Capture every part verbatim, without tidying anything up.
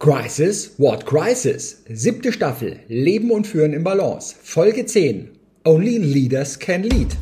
Crisis, What Crisis? Siebte Staffel, Leben und Führen im Balance. Folge zehn. Only Leaders Can Lead.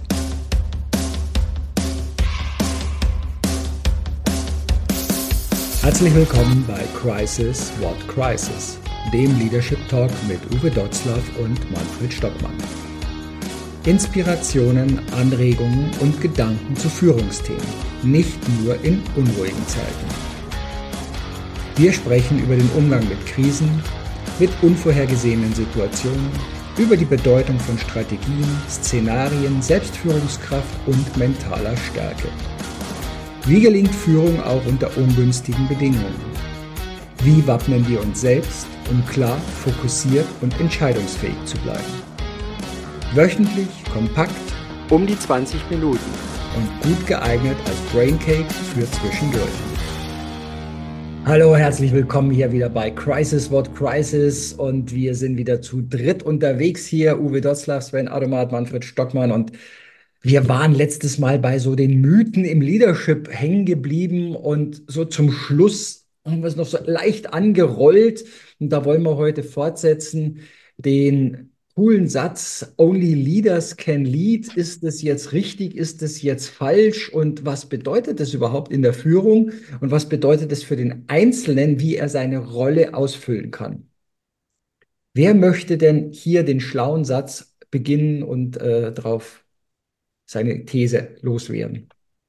Herzlich willkommen bei Crisis, What Crisis? Dem Leadership Talk mit Uwe Dotzlaff und Manfred Stockmann. Inspirationen, Anregungen und Gedanken zu Führungsthemen. Nicht nur in unruhigen Zeiten. Wir sprechen über den Umgang mit Krisen, mit unvorhergesehenen Situationen, über die Bedeutung von Strategien, Szenarien, Selbstführungskraft und mentaler Stärke. Wie gelingt Führung auch unter ungünstigen Bedingungen? Wie wappnen wir uns selbst, um klar, fokussiert und entscheidungsfähig zu bleiben? Wöchentlich, kompakt, um die zwanzig Minuten und gut geeignet als Braincake für zwischendurch. Hallo, herzlich willkommen hier wieder bei Crisis, What Crisis, und wir sind wieder zu dritt unterwegs hier, Uwe Dotzlaff, Sven Adomat, Manfred Stockmann, und wir waren letztes Mal bei so den Mythen im Leadership hängen geblieben und so zum Schluss haben wir es noch so leicht angerollt und da wollen wir heute fortsetzen, den coolen Satz, Only Leaders Can Lead. Ist das jetzt richtig? Ist das jetzt falsch? Und was bedeutet das überhaupt in der Führung? Und was bedeutet das für den Einzelnen, wie er seine Rolle ausfüllen kann? Wer möchte denn hier den schlauen Satz beginnen und äh, darauf seine These loswerden?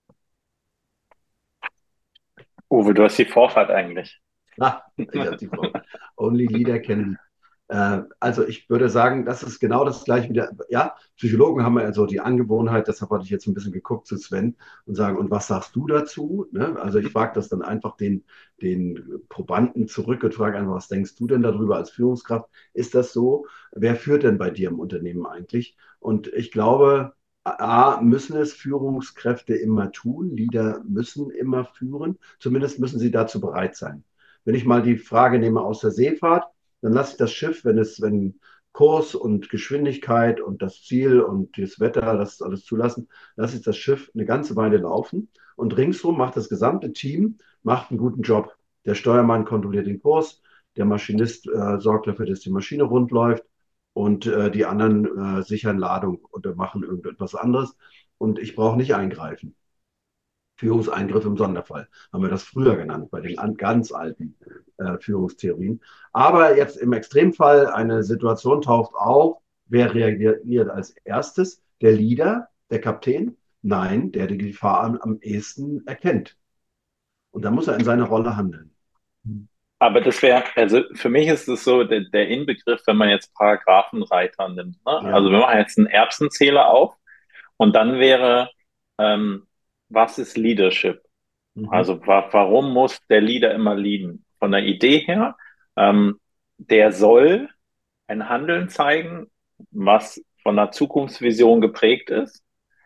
Uwe, du hast die Vorfahrt eigentlich. Ah, ich habe die Vorfahrt. Only Leader Can Lead. Äh, also ich würde sagen, das ist genau das gleiche wieder. Ja, Psychologen haben ja so die Angewohnheit, deshalb hatte ich jetzt ein bisschen geguckt zu Sven und sagen, und was sagst du dazu? Ne? Also ich frage das dann einfach den, den Probanden zurück und frage einfach, was denkst du denn darüber als Führungskraft? Ist das so? Wer führt denn bei dir im Unternehmen eigentlich? Und ich glaube, A, müssen es Führungskräfte immer tun, Leader müssen immer führen, zumindest müssen sie dazu bereit sein. Wenn ich mal die Frage nehme aus der Seefahrt, dann lasse ich das Schiff, wenn es, wenn Kurs und Geschwindigkeit und das Ziel und das Wetter das alles zulassen, lasse ich das Schiff eine ganze Weile laufen und ringsrum macht das gesamte Team macht einen guten Job. Der Steuermann kontrolliert den Kurs, der Maschinist äh, sorgt dafür, dass die Maschine rund läuft und äh, die anderen äh, sichern Ladung oder machen irgendetwas anderes und ich brauche nicht eingreifen. Führungseingriff im Sonderfall, haben wir das früher genannt, bei den ganz alten äh, Führungstheorien. Aber jetzt im Extremfall eine Situation taucht auf, wer reagiert als erstes? Der Leader, der Kapitän? Nein, der die Gefahr am, am ehesten erkennt. Und da muss er in seiner Rolle handeln. Aber das wäre, also für mich ist es so der, der Inbegriff, wenn man jetzt Paragraphenreiter nimmt. Ne? Ja. Also wir machen jetzt einen Erbsenzähler auf und dann wäre, ähm, was ist Leadership? Mhm. Also wa warum muss der Leader immer leaden? Von der Idee her, ähm, der soll ein Handeln zeigen, was von einer Zukunftsvision geprägt ist.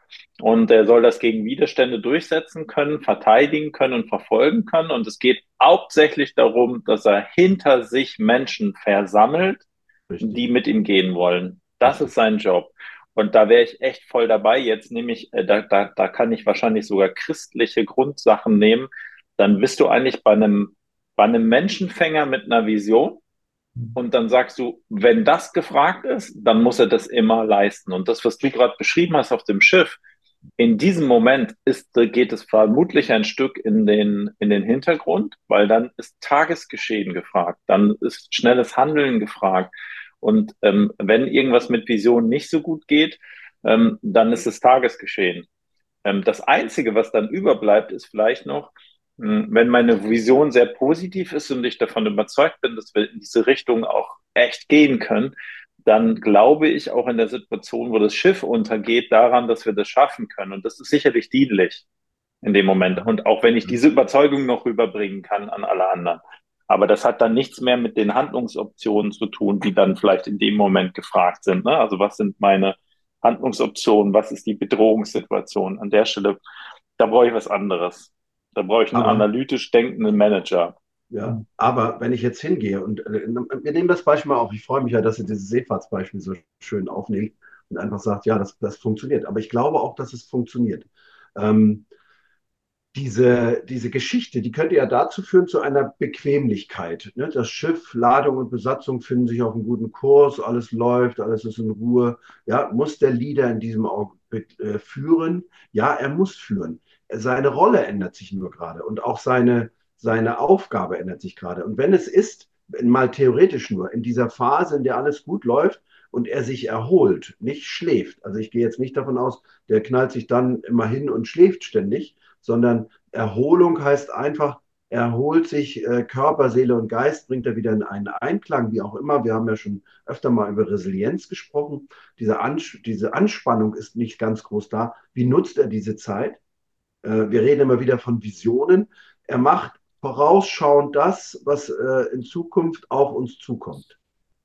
Und er soll das gegen Widerstände durchsetzen können, verteidigen können und verfolgen können. Und es geht hauptsächlich darum, dass er hinter sich Menschen versammelt, Richtig. die mit ihm gehen wollen. Das Richtig. ist sein Job. Und da wäre ich echt voll dabei. Jetzt nehme ich, äh, da, da, da kann ich wahrscheinlich sogar christliche Grundsachen nehmen. Dann bist du eigentlich bei einem, bei einem Menschenfänger mit einer Vision. Und dann sagst du, wenn das gefragt ist, dann muss er das immer leisten. Und das, was du gerade beschrieben hast auf dem Schiff, in diesem Moment ist, geht es vermutlich ein Stück in den, in den Hintergrund, weil dann ist Tagesgeschehen gefragt, dann ist schnelles Handeln gefragt. Und ähm, wenn irgendwas mit Vision nicht so gut geht, ähm, dann ist es Tagesgeschehen. Ähm, das Einzige, was dann überbleibt, ist vielleicht noch, mh, wenn meine Vision sehr positiv ist und ich davon überzeugt bin, dass wir in diese Richtung auch echt gehen können, dann glaube ich auch in der Situation, wo das Schiff untergeht, daran, dass wir das schaffen können. Und das ist sicherlich dienlich in dem Moment. Und auch wenn ich diese Überzeugung noch rüberbringen kann an alle anderen. Aber das hat dann nichts mehr mit den Handlungsoptionen zu tun, die dann vielleicht in dem Moment gefragt sind. Ne? Also was sind meine Handlungsoptionen? Was ist die Bedrohungssituation? An der Stelle, da brauche ich was anderes. Da brauche ich einen Aber analytisch denkenden Manager. Ja, aber wenn ich jetzt hingehe und äh, wir nehmen das Beispiel mal auf, ich freue mich ja, dass Sie dieses Seefahrtsbeispiel so schön aufnehmen und einfach sagt, ja, das, das funktioniert. Aber ich glaube auch, dass es funktioniert. Ähm, diese, diese Geschichte, die könnte ja dazu führen, zu einer Bequemlichkeit. Ne? Das Schiff, Ladung und Besatzung finden sich auf einem guten Kurs, alles läuft, alles ist in Ruhe. Ja, muss der Leader in diesem Augenblick äh, führen? Ja, er muss führen. Seine Rolle ändert sich nur gerade und auch seine, seine Aufgabe ändert sich gerade. Und wenn es ist, mal theoretisch nur, in dieser Phase, in der alles gut läuft und er sich erholt, nicht schläft. Also ich gehe jetzt nicht davon aus, der knallt sich dann immer hin und schläft ständig, sondern Erholung heißt einfach, er holt sich äh, Körper, Seele und Geist, bringt er wieder in einen Einklang, wie auch immer. Wir haben ja schon öfter mal über Resilienz gesprochen. Diese, Ans diese Anspannung ist nicht ganz groß da. Wie nutzt er diese Zeit? Äh, wir reden immer wieder von Visionen. Er macht vorausschauend das, was äh, in Zukunft auf uns zukommt.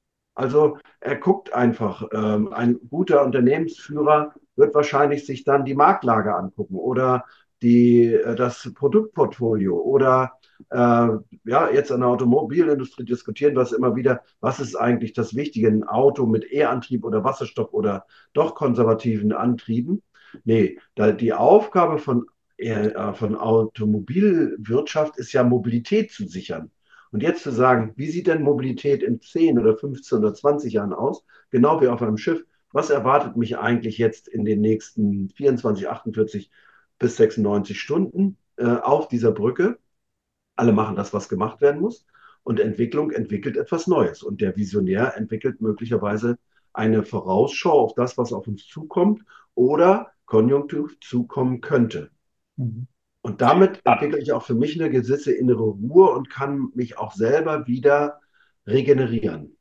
Also er guckt einfach, ähm, ein guter Unternehmensführer wird wahrscheinlich sich dann die Marktlage angucken oder die, äh, das Produktportfolio oder äh, ja, jetzt an der Automobilindustrie diskutieren wir es immer wieder, was ist eigentlich das Wichtige, ein Auto mit E-Antrieb oder Wasserstoff oder doch konservativen Antrieben? Nee, da, die Aufgabe von, äh, von Automobilwirtschaft ist ja Mobilität zu sichern. Und jetzt zu sagen, wie sieht denn Mobilität in zehn oder fünfzehn oder zwanzig Jahren aus? Genau wie auf einem Schiff. Was erwartet mich eigentlich jetzt in den nächsten vierundzwanzig, achtundvierzig bis sechsundneunzig Stunden äh, auf dieser Brücke? Alle machen das, was gemacht werden muss. Und Entwicklung entwickelt etwas Neues. Und der Visionär entwickelt möglicherweise eine Vorausschau auf das, was auf uns zukommt oder konjunktiv zukommen könnte. Mhm. Und damit entwickle ich auch für mich eine gewisse innere Ruhe und kann mich auch selber wieder regenerieren.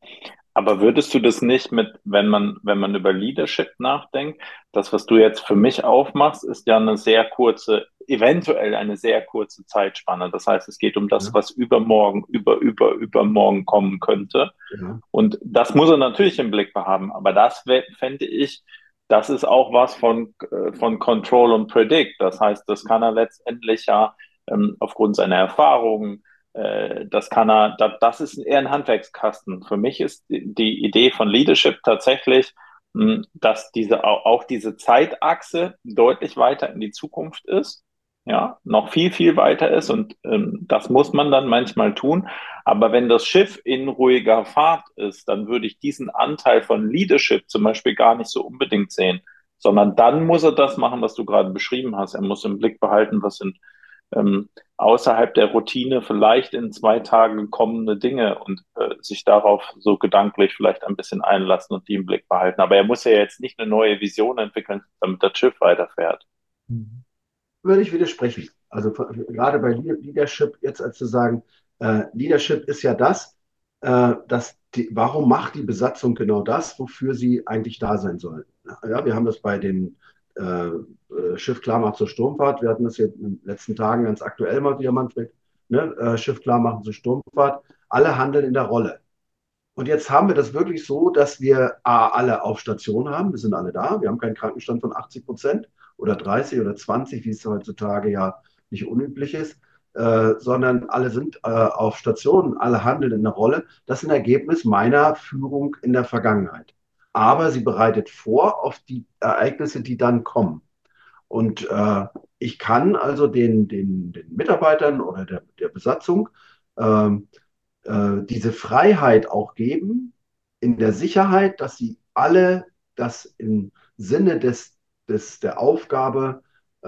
Aber würdest du das nicht mit, wenn man, wenn man über Leadership nachdenkt, das, was du jetzt für mich aufmachst, ist ja eine sehr kurze, eventuell eine sehr kurze Zeitspanne. Das heißt, es geht um das, Ja, was übermorgen, über, über, übermorgen kommen könnte. ja, Und das muss er natürlich im Blick behaben. Aber das fände ich, das ist auch was von, äh, von Control und Predict. Das heißt, das kann er letztendlich ja ähm, aufgrund seiner Erfahrungen, äh, das kann er, da, das ist eher ein Handwerkskasten. Für mich ist die, die Idee von Leadership tatsächlich, mh, dass diese, auch, auch diese Zeitachse deutlich weiter in die Zukunft ist, ja, noch viel, viel weiter ist und ähm, das muss man dann manchmal tun. Aber wenn das Schiff in ruhiger Fahrt ist, dann würde ich diesen Anteil von Leadership zum Beispiel gar nicht so unbedingt sehen, sondern dann muss er das machen, was du gerade beschrieben hast. Er muss im Blick behalten, was sind ähm, außerhalb der Routine vielleicht in zwei Tagen kommende Dinge und äh, sich darauf so gedanklich vielleicht ein bisschen einlassen und die im Blick behalten. Aber er muss ja jetzt nicht eine neue Vision entwickeln, damit das Schiff weiterfährt. Mhm. würde ich widersprechen. Also gerade bei Leadership, jetzt als zu sagen, äh, Leadership ist ja das, äh, dass die, warum macht die Besatzung genau das, wofür sie eigentlich da sein soll? Ja, wir haben das bei dem äh, äh, Schiff Klarmachen zur Sturmfahrt. Wir hatten das jetzt in den letzten Tagen ganz aktuell mal wieder, Manfred. Ne? Äh, Schiff Klarmachen zur Sturmfahrt. Alle handeln in der Rolle. Und jetzt haben wir das wirklich so, dass wir A, alle auf Station haben. Wir sind alle da. Wir haben keinen Krankenstand von achtzig Prozent oder dreißig oder zwanzig, wie es heutzutage ja nicht unüblich ist, äh, sondern alle sind äh, auf Station, alle handeln in der Rolle. Das ist ein Ergebnis meiner Führung in der Vergangenheit. Aber sie bereitet vor auf die Ereignisse, die dann kommen. Und äh, ich kann also den, den, den Mitarbeitern oder der, der Besatzung ähm, äh, diese Freiheit auch geben, in der Sicherheit, dass sie alle das im Sinne des, des, der Aufgabe äh,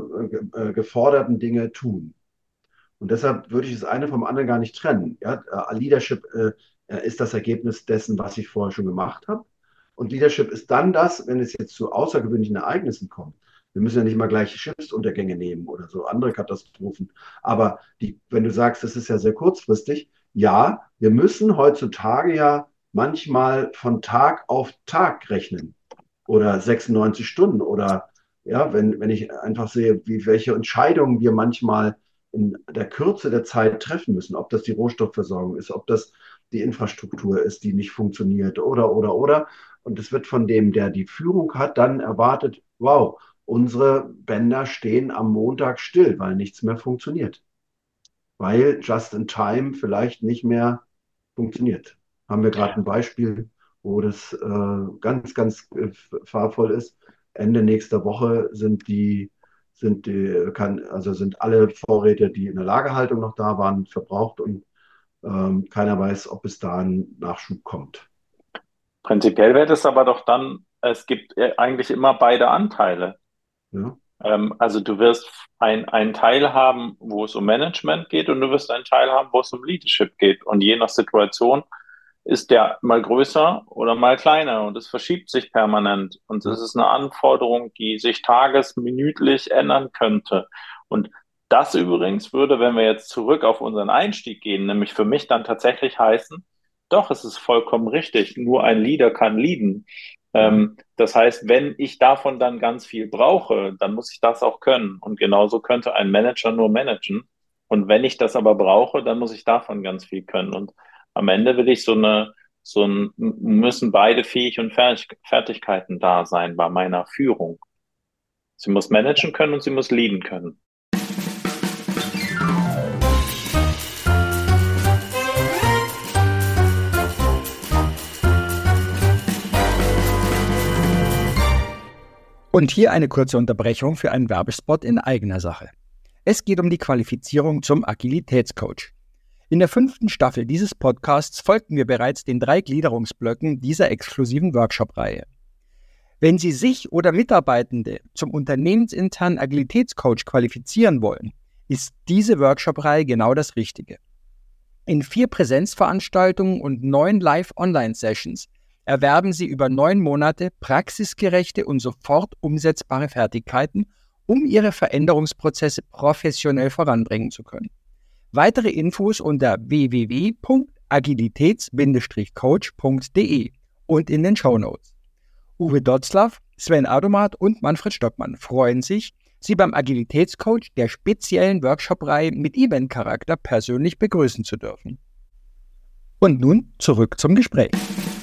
äh, geforderten Dinge tun. Und deshalb würde ich das eine vom anderen gar nicht trennen. Ja, äh, Leadership äh, ist das Ergebnis dessen, was ich vorher schon gemacht habe. Und Leadership ist dann das, wenn es jetzt zu außergewöhnlichen Ereignissen kommt. Wir müssen ja nicht mal gleich Schiffsuntergänge nehmen oder so andere Katastrophen. Aber die, wenn du sagst, das ist ja sehr kurzfristig, ja, wir müssen heutzutage ja manchmal von Tag auf Tag rechnen oder sechsundneunzig Stunden oder ja, wenn, wenn ich einfach sehe, wie, welche Entscheidungen wir manchmal in der Kürze der Zeit treffen müssen, ob das die Rohstoffversorgung ist, ob das die Infrastruktur ist, die nicht funktioniert oder, oder, oder. Und es wird von dem, der die Führung hat, dann erwartet, wow, unsere Bänder stehen am Montag still, weil nichts mehr funktioniert. Weil Just in Time vielleicht nicht mehr funktioniert. Haben wir gerade ein Beispiel, wo das äh, ganz, ganz äh, fahrvoll ist. Ende nächster Woche sind die, sind die, kann, also sind alle Vorräte, die in der Lagerhaltung noch da waren, verbraucht und ähm, keiner weiß, ob es da einen Nachschub kommt. Prinzipiell wäre das aber doch dann, es gibt äh, eigentlich immer beide Anteile. Ja, Ähm, also du wirst ein, einen Teil haben, wo es um Management geht und du wirst einen Teil haben, wo es um Leadership geht. Und je nach Situation ist der mal größer oder mal kleiner und es verschiebt sich permanent. Und es ja, ist eine Anforderung, die sich tagesminütlich ändern könnte. Und das übrigens würde, wenn wir jetzt zurück auf unseren Einstieg gehen, nämlich für mich dann tatsächlich heißen, doch, es ist vollkommen richtig, nur ein Leader kann leaden. ja. Ähm, das heißt, wenn ich davon dann ganz viel brauche, dann muss ich das auch können. Und genauso könnte ein Manager nur managen. Und wenn ich das aber brauche, dann muss ich davon ganz viel können. Und am Ende will ich so eine, so ein, müssen beide Fähig und Fertig, Fertigkeiten da sein bei meiner Führung. Sie muss managen können und sie muss leaden können. Und hier eine kurze Unterbrechung für einen Werbespot in eigener Sache. Es geht um die Qualifizierung zum Agilitätscoach. In der fünften Staffel dieses Podcasts folgten wir bereits den drei Gliederungsblöcken dieser exklusiven Workshop-Reihe. Wenn Sie sich oder Mitarbeitende zum unternehmensinternen Agilitätscoach qualifizieren wollen, ist diese Workshop-Reihe genau das Richtige. In vier Präsenzveranstaltungen und neun Live-Online-Sessions erwerben Sie über neun Monate praxisgerechte und sofort umsetzbare Fertigkeiten, um Ihre Veränderungsprozesse professionell voranbringen zu können. Weitere Infos unter w w w punkt agilitäts coach punkt d e und in den Shownotes. Uwe Dotzlaff, Sven Adomat und Manfred Stockmann freuen sich, Sie beim Agilitätscoach der speziellen Workshop-Reihe mit Event-Charakter persönlich begrüßen zu dürfen. Und nun zurück zum Gespräch.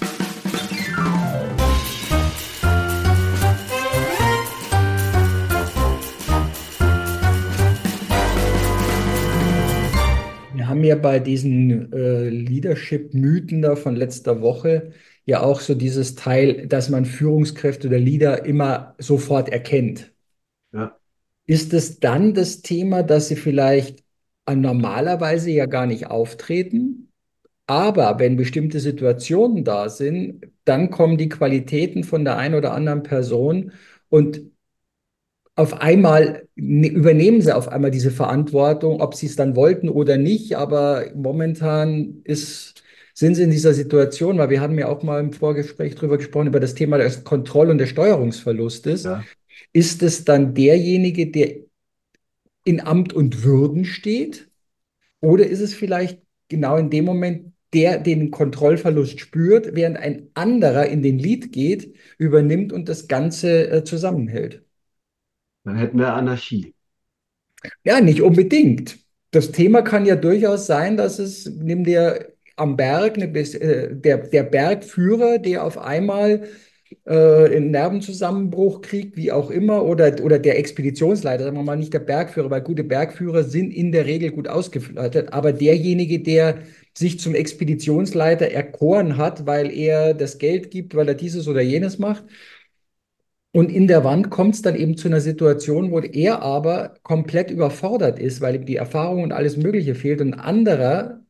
Wir haben ja bei diesen äh, Leadership-Mythen da von letzter Woche ja auch so dieses Teil, dass man Führungskräfte oder Leader immer sofort erkennt. Ja. Ist es dann das Thema, dass sie vielleicht äh, normalerweise ja gar nicht auftreten, aber wenn bestimmte Situationen da sind, dann kommen die Qualitäten von der einen oder anderen Person und auf einmal ne- übernehmen sie auf einmal diese Verantwortung, ob sie es dann wollten oder nicht. Aber momentan ist, sind sie in dieser Situation, weil wir hatten ja auch mal im Vorgespräch drüber gesprochen, über das Thema des Kontroll- und des Steuerungsverlustes. Ja. Ist es dann derjenige, der in Amt und Würden steht? Oder ist es vielleicht genau in dem Moment, der den Kontrollverlust spürt, während ein anderer in den Lead geht, übernimmt und das Ganze äh, zusammenhält? Dann hätten wir Anarchie. Ja, nicht unbedingt. Das Thema kann ja durchaus sein, dass es, nimm dir am Berg, eine, Bes- äh, der, der Bergführer, der auf einmal äh, einen Nervenzusammenbruch kriegt, wie auch immer, oder, oder der Expeditionsleiter, sagen wir mal nicht der Bergführer, weil gute Bergführer sind in der Regel gut ausgestattet, aber derjenige, der sich zum Expeditionsleiter erkoren hat, weil er das Geld gibt, weil er dieses oder jenes macht, und in der Wand kommt es dann eben zu einer Situation, wo er aber komplett überfordert ist, weil ihm die Erfahrung und alles Mögliche fehlt. Und ein anderer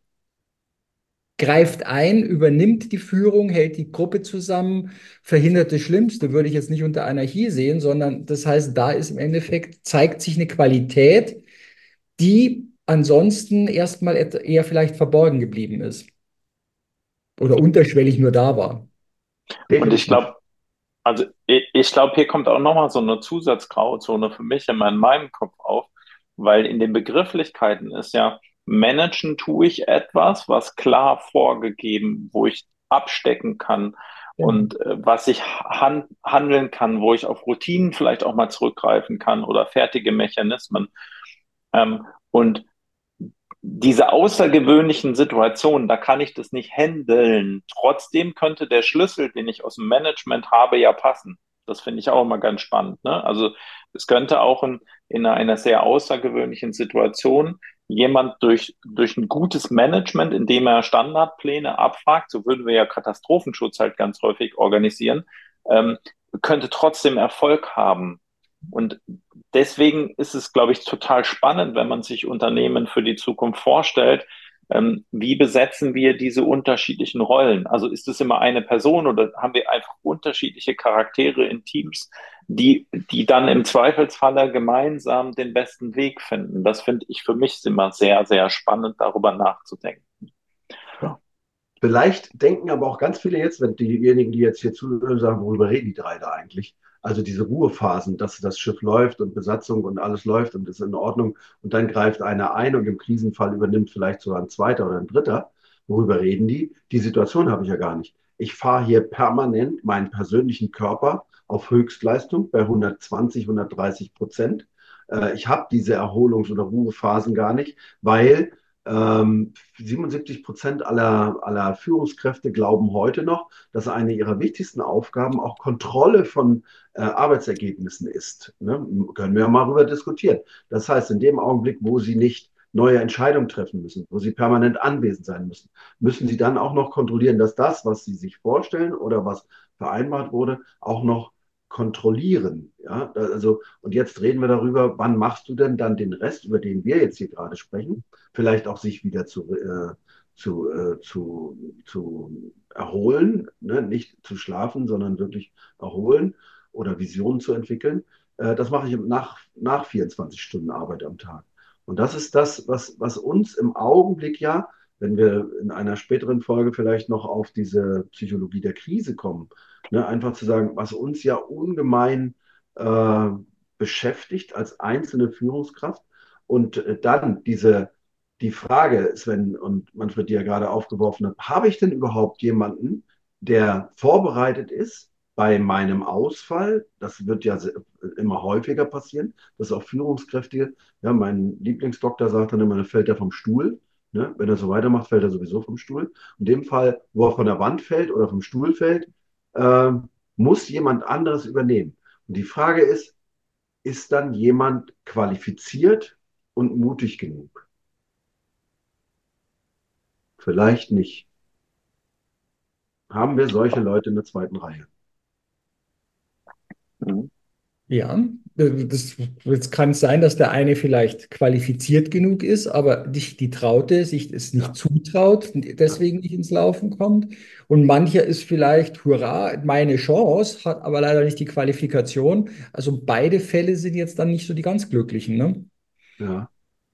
greift ein, übernimmt die Führung, hält die Gruppe zusammen, verhindert das Schlimmste, würde ich jetzt nicht unter Anarchie sehen, sondern das heißt, da ist im Endeffekt, zeigt sich eine Qualität, die ansonsten erstmal et- eher vielleicht verborgen geblieben ist oder unterschwellig nur da war. Und ich Definitiv. glaube, also ich, ich glaube, hier kommt auch nochmal so eine Zusatzgrauzone für mich in meinem, meinem Kopf auf, weil in den Begrifflichkeiten ist ja, managen tue ich etwas, was klar vorgegeben, wo ich abstecken kann Genau. und äh, was ich han handeln kann, wo ich auf Routinen vielleicht auch mal zurückgreifen kann oder fertige Mechanismen. Ähm, und diese außergewöhnlichen Situationen, da kann ich das nicht handeln. Trotzdem könnte der Schlüssel, den ich aus dem Management habe, ja passen. Das finde ich auch immer ganz spannend. Ne? Also es könnte auch in, in einer sehr außergewöhnlichen Situation jemand durch, durch ein gutes Management, indem er Standardpläne abfragt, so würden wir ja Katastrophenschutz halt ganz häufig organisieren, ähm, könnte trotzdem Erfolg haben. Und deswegen ist es, glaube ich, total spannend, wenn man sich Unternehmen für die Zukunft vorstellt. Ähm, wie besetzen wir diese unterschiedlichen Rollen? Also ist es immer eine Person oder haben wir einfach unterschiedliche Charaktere in Teams, die, die dann im Zweifelsfalle gemeinsam den besten Weg finden? Das finde ich für mich immer sehr, sehr spannend, darüber nachzudenken. Ja. Vielleicht denken aber auch ganz viele jetzt, wenn diejenigen, die jetzt hier zuhören, sagen, worüber reden die drei da eigentlich? Also diese Ruhephasen, dass das Schiff läuft und Besatzung und alles läuft und ist in Ordnung und dann greift einer ein und im Krisenfall übernimmt vielleicht sogar ein zweiter oder ein dritter. Worüber reden die? Die Situation habe ich ja gar nicht. Ich fahre hier permanent meinen persönlichen Körper auf Höchstleistung bei hundertzwanzig, hundertdreißig Prozent. Äh, ich habe diese Erholungs- oder Ruhephasen gar nicht, weil ähm, siebenundsiebzig Prozent aller, aller Führungskräfte glauben heute noch, dass eine ihrer wichtigsten Aufgaben auch Kontrolle von äh, Arbeitsergebnissen ist. Ne? Können wir ja mal darüber diskutieren. Das heißt, in dem Augenblick, wo sie nicht neue Entscheidungen treffen müssen, wo sie permanent anwesend sein müssen, müssen sie dann auch noch kontrollieren, dass das, was sie sich vorstellen oder was vereinbart wurde, auch noch kontrollieren. Ja, also, und jetzt reden wir darüber, wann machst du denn dann den Rest, über den wir jetzt hier gerade sprechen, vielleicht auch sich wieder zu, äh, zu, äh, zu, zu erholen, ne? Nicht zu schlafen, sondern wirklich erholen oder Visionen zu entwickeln. Äh, das mache ich nach, nach vierundzwanzig Stunden Arbeit am Tag. Und das ist das, was, was uns im Augenblick ja, wenn wir in einer späteren Folge vielleicht noch auf diese Psychologie der Krise kommen, ne, einfach zu sagen, was uns ja ungemein äh, beschäftigt als einzelne Führungskraft und äh, dann diese, die Frage, Sven und Manfred, die ja gerade aufgeworfen hat, habe ich denn überhaupt jemanden, der vorbereitet ist bei meinem Ausfall? Das wird ja immer häufiger passieren, dass auch Führungskräfte, ja, mein Lieblingsdoktor sagt dann immer, dann fällt er vom Stuhl. Ne? Wenn er so weitermacht, fällt er sowieso vom Stuhl. In dem Fall, wo er von der Wand fällt oder vom Stuhl fällt, äh, muss jemand anderes übernehmen. Und die Frage ist, ist dann jemand qualifiziert und mutig genug? Vielleicht nicht. Haben wir solche Leute in der zweiten Reihe? Mhm. Ja, äh, das, jetzt kann es sein, dass der eine vielleicht qualifiziert genug ist, aber nicht die Traute, sich es nicht Ja, zutraut, ja, deswegen nicht ins Laufen kommt. Und mancher ist vielleicht, hurra, meine Chance, hat aber leider nicht die Qualifikation. Also beide Fälle sind jetzt dann nicht so die ganz glücklichen, ne? ja,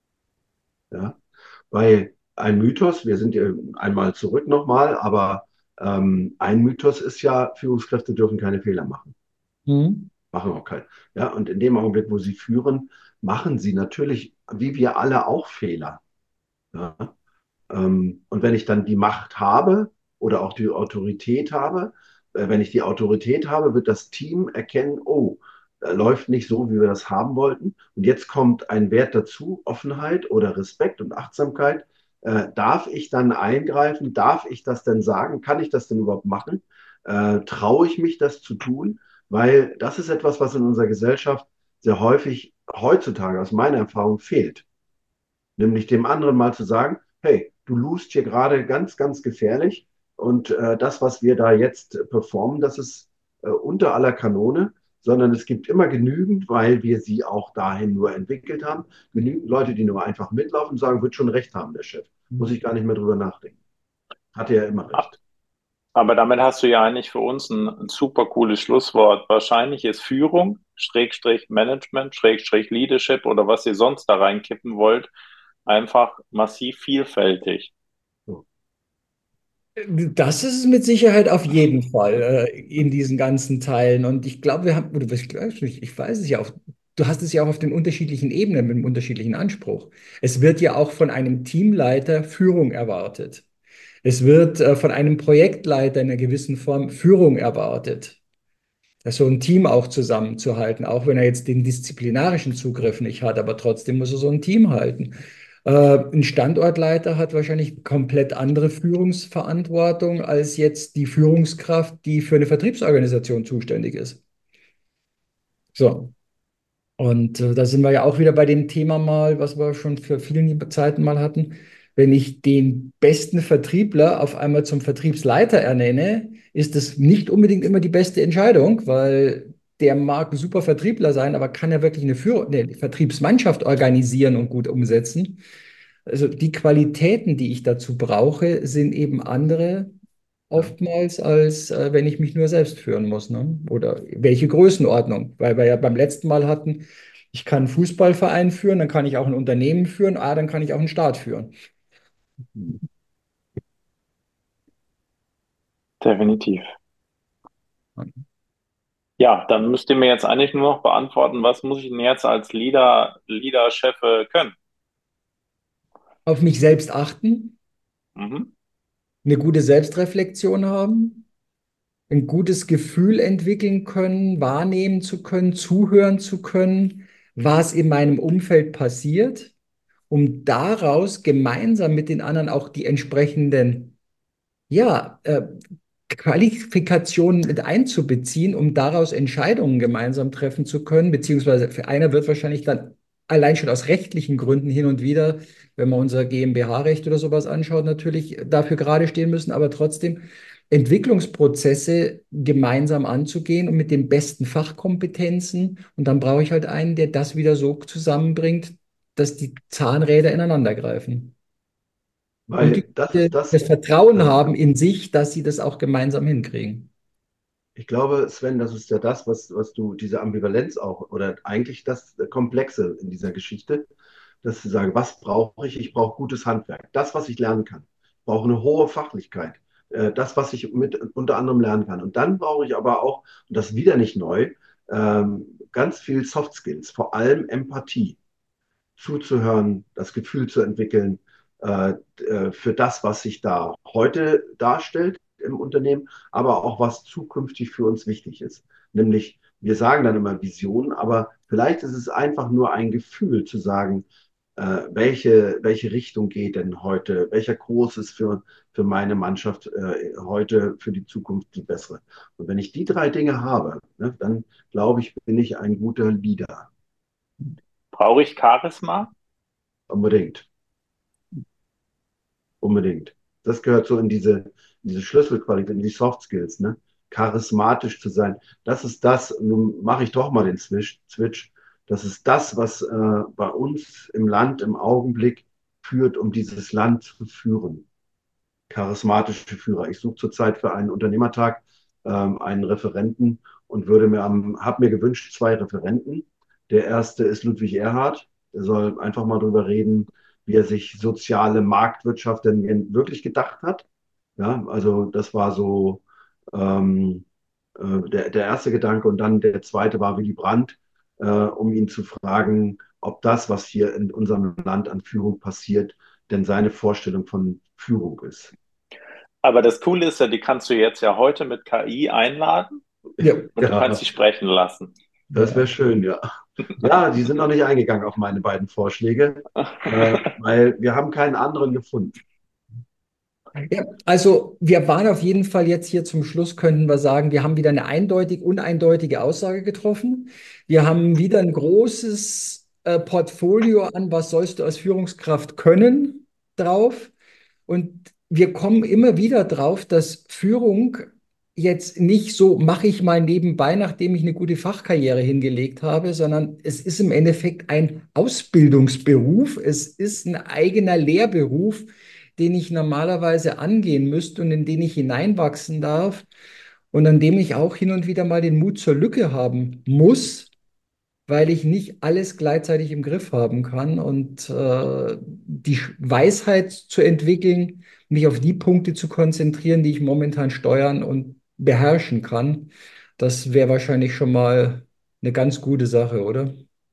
ja. Weil ein Mythos, wir sind ja einmal zurück nochmal, aber ähm, ein Mythos ist ja, Führungskräfte dürfen keine Fehler machen. Mhm. Machen auch keinen. Ja, und in dem Augenblick, wo sie führen, machen sie natürlich, wie wir alle, auch Fehler. Ja. Ähm, und wenn ich dann die Macht habe oder auch die Autorität habe, äh, wenn ich die Autorität habe, wird das Team erkennen, oh, äh, läuft nicht so, wie wir das haben wollten. Und jetzt kommt ein Wert dazu, Offenheit oder Respekt und Achtsamkeit. Äh, darf ich dann eingreifen? Darf ich das denn sagen? Kann ich das denn überhaupt machen? Äh, traue ich mich, das zu tun? Weil das ist etwas, was in unserer Gesellschaft sehr häufig heutzutage aus meiner Erfahrung fehlt. Nämlich dem anderen mal zu sagen, hey, du lust hier gerade ganz, ganz gefährlich und äh, das, was wir da jetzt performen, das ist äh, unter aller Kanone, sondern es gibt immer genügend, weil wir sie auch dahin nur entwickelt haben, genügend Leute, die nur einfach mitlaufen und sagen, wird schon recht haben, der Chef. Muss ich gar nicht mehr drüber nachdenken. Hatte ja immer recht. Aber damit hast du ja eigentlich für uns ein, ein super cooles Schlusswort. Wahrscheinlich ist Führung, Schrägstrich Management, Schrägstrich Leadership oder was ihr sonst da reinkippen wollt, einfach massiv vielfältig. So. Das ist es mit Sicherheit auf jeden Fall äh, in diesen ganzen Teilen. Und ich glaube, wir haben, oder was- ich, ich weiß es ja auch, du hast es ja auch auf den unterschiedlichen Ebenen mit dem unterschiedlichen Anspruch. Es wird ja auch von einem Teamleiter Führung erwartet. Es wird äh, von einem Projektleiter in einer gewissen Form Führung erwartet. So ein Team auch zusammenzuhalten, auch wenn er jetzt den disziplinarischen Zugriff nicht hat, aber trotzdem muss er so ein Team halten. Äh, ein Standortleiter hat wahrscheinlich komplett andere Führungsverantwortung als jetzt die Führungskraft, die für eine Vertriebsorganisation zuständig ist. So. Und äh, da sind wir ja auch wieder bei dem Thema mal, was wir schon für viele Zeiten mal hatten. Wenn ich den besten Vertriebler auf einmal zum Vertriebsleiter ernenne, ist das nicht unbedingt immer die beste Entscheidung, weil der mag ein super Vertriebler sein, aber kann er wirklich eine, Führ eine Vertriebsmannschaft organisieren und gut umsetzen? Also die Qualitäten, die ich dazu brauche, sind eben andere Ja. oftmals, als äh, wenn ich mich nur selbst führen muss. Ne? Oder welche Größenordnung? Weil wir ja beim letzten Mal hatten, ich kann einen Fußballverein führen, dann kann ich auch ein Unternehmen führen, ah, dann kann ich auch einen Staat führen. Definitiv. Ja, dann müsst ihr mir jetzt eigentlich nur noch beantworten, was muss ich denn jetzt als Leader, Leader-Chef können? Auf mich selbst achten, Mhm. eine gute Selbstreflexion haben, ein gutes Gefühl entwickeln können, wahrnehmen zu können, zuhören zu können, was in meinem Umfeld passiert, um daraus gemeinsam mit den anderen auch die entsprechenden, ja, äh, Qualifikationen mit einzubeziehen, um daraus Entscheidungen gemeinsam treffen zu können, beziehungsweise für einer wird wahrscheinlich dann allein schon aus rechtlichen Gründen hin und wieder, wenn man unser GmbH-Recht oder sowas anschaut, natürlich dafür gerade stehen müssen, aber trotzdem Entwicklungsprozesse gemeinsam anzugehen und mit den besten Fachkompetenzen. Und dann brauche ich halt einen, der das wieder so zusammenbringt, dass die Zahnräder ineinander greifen. Und Weil die, das die ist das, das Vertrauen äh, haben in sich, dass sie das auch gemeinsam hinkriegen. ich glaube, Sven, das ist ja das, was, was du, diese Ambivalenz auch, oder eigentlich das Komplexe in dieser Geschichte, dass sie sagen, was brauche ich? Ich brauche gutes Handwerk. Das, was ich lernen kann. Ich brauche eine hohe Fachlichkeit. Äh, Das, was ich mit unter anderem lernen kann. Und dann brauche ich aber auch, und das wieder nicht neu, ähm, ganz viel Soft Skills, vor allem Empathie, zuzuhören, das Gefühl zu entwickeln, äh, äh, für das, was sich da heute darstellt im Unternehmen, aber auch was zukünftig für uns wichtig ist. Nämlich, wir sagen dann immer Vision, aber vielleicht ist es einfach nur ein Gefühl zu sagen, äh, welche, welche Richtung geht denn heute, welcher Kurs ist für, für meine Mannschaft äh, heute für die Zukunft die bessere. Und wenn ich die drei Dinge habe, ne, dann glaube ich, bin ich ein guter Leader. Brauche ich Charisma? Unbedingt. Unbedingt. Das gehört so in diese, in diese Schlüsselqualität, in die Soft Skills, ne? Charismatisch zu sein. Das ist das, nun mache ich doch mal den Switch, Switch. Das ist das, was äh, bei uns im Land im Augenblick führt, um dieses Land zu führen. Charismatische Führer. Ich suche zurzeit für einen Unternehmertag ähm, einen Referenten und würde mir am, habe mir gewünscht, zwei Referenten. Der erste ist Ludwig Erhard. Der soll einfach mal drüber reden, wie er sich soziale Marktwirtschaft denn wirklich gedacht hat. Ja, also das war so ähm, äh, der, der erste Gedanke. Und dann der zweite war Willy Brandt, äh, um ihn zu fragen, ob das, was hier in unserem Land an Führung passiert, denn seine Vorstellung von Führung ist. Aber das Coole ist ja, die kannst du jetzt ja heute mit K I einladen Ja, und du kannst Ja, sie sprechen lassen. das wäre schön, ja. Ja, die sind noch nicht eingegangen auf meine beiden Vorschläge, äh, weil wir haben keinen anderen gefunden. ja, also wir waren auf jeden Fall jetzt hier zum Schluss, könnten wir sagen, wir haben wieder eine eindeutig uneindeutige Aussage getroffen. Wir haben wieder ein großes äh, Portfolio an, was sollst du als Führungskraft können, drauf. Und wir kommen immer wieder drauf, dass Führung jetzt nicht so, mache ich mal nebenbei, nachdem ich eine gute Fachkarriere hingelegt habe, sondern es ist im Endeffekt ein Ausbildungsberuf. Es ist ein eigener Lehrberuf, den ich normalerweise angehen müsste und in den ich hineinwachsen darf und an dem ich auch hin und wieder mal den Mut zur Lücke haben muss, weil ich nicht alles gleichzeitig im Griff haben kann und äh, die Weisheit zu entwickeln, mich auf die Punkte zu konzentrieren, die ich momentan steuern und beherrschen kann. Das wäre wahrscheinlich schon mal eine ganz gute Sache, oder?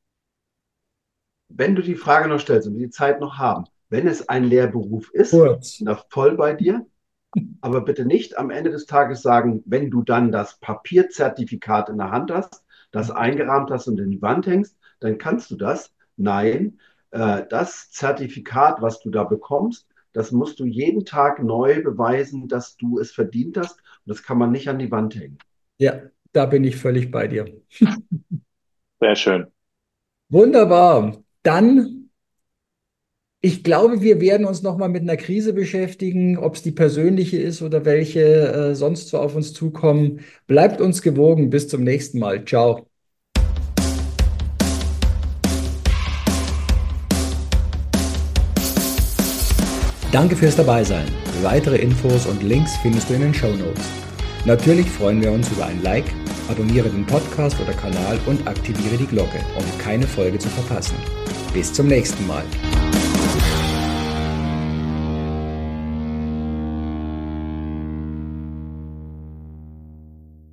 Wenn du die Frage noch stellst und wir die Zeit noch haben, wenn es ein Lehrberuf ist, Kurz. bin da voll bei dir, aber bitte nicht am Ende des Tages sagen, wenn du dann das Papierzertifikat in der Hand hast, das eingerahmt hast und in die Wand hängst, dann kannst du das. Nein, äh, das Zertifikat, was du da bekommst, das musst du jeden Tag neu beweisen, dass du es verdient hast. Und das kann man nicht an die Wand hängen. Ja, da bin ich völlig bei dir. Sehr schön. Wunderbar. Dann Ich glaube, wir werden uns nochmal mit einer Krise beschäftigen, ob es die persönliche ist oder welche äh, sonst so auf uns zukommen. Bleibt uns gewogen. Bis zum nächsten Mal. Ciao. Danke fürs Dabeisein. Weitere Infos und Links findest du in den Shownotes. Natürlich freuen wir uns über ein Like, abonniere den Podcast oder Kanal und aktiviere die Glocke, um keine Folge zu verpassen. Bis zum nächsten Mal.